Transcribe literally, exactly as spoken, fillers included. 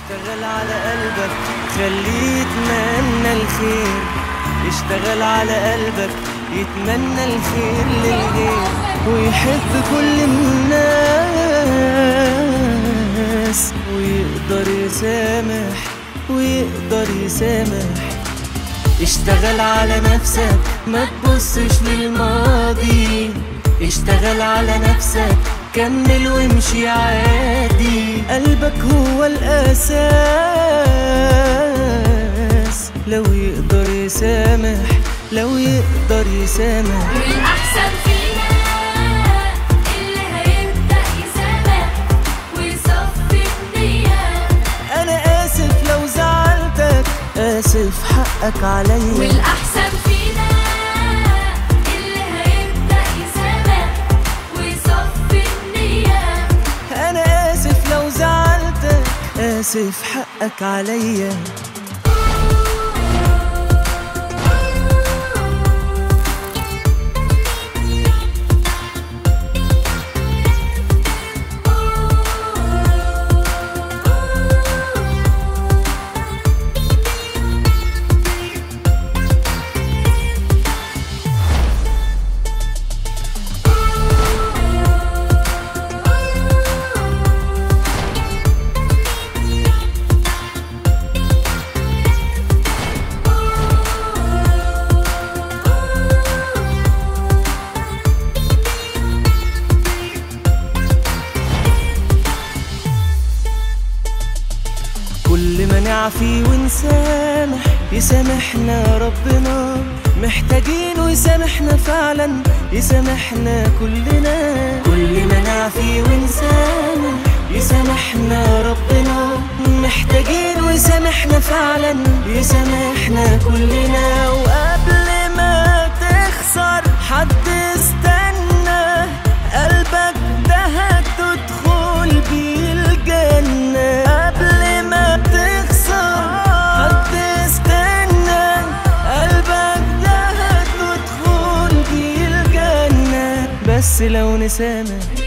اشتغل على قلبك خليه يتمنى الخير، اشتغل على قلبك يتمنى الخير للغير، ويحب كل الناس، ويقدر يسامح ويقدر يسامح. اشتغل على نفسك ما تبصش للماضي، اشتغل على نفسك كمل وامشي عادي. قلبك هو الأساس، لو يقدر يسامح لو يقدر يسامح. والأحسن فينا اللي هيبدأ يسامح ويصفي النية. أنا آسف لو زعلتك، آسف حقك عليا. والأحسن فينا اللي هيبدأ يسامح ويصفي النية. أنا آسف لو زعلتك، آسف حقك عليا. كل ما نعفي ونسامح يسامحنا ربنا، محتاجينه يسامحنا فعلا، يسامحنا كلنا. كل ما نعفي ونسامح يسامحنا ربنا، محتاجينه يسامحنا فعلا، يسامحنا كلنا. وقبل ما تخسر حد استنى، قلبك ده هتدخل بيه الجنة. قبل ما تخسر حد استنى، قلبك ده هتدخل بيه الجنة. بس لو نسامح